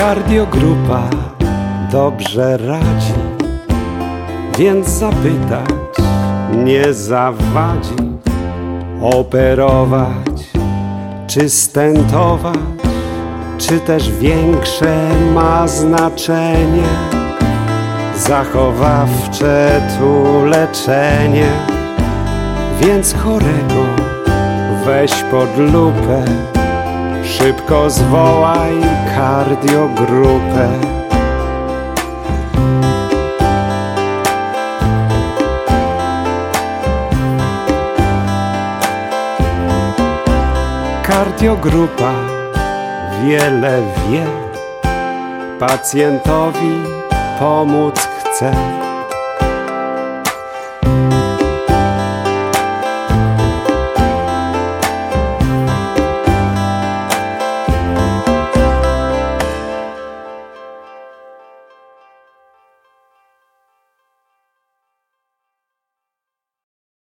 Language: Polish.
Kardiogrupa dobrze radzi, więc zapytać nie zawadzi. Operować czy stentować, czy też większe ma znaczenie zachowawcze tu leczenie. Więc chorego weź pod lupę, szybko zwołaj kardiogrupę. Kardiogrupa wiele wie, pacjentowi pomóc chce.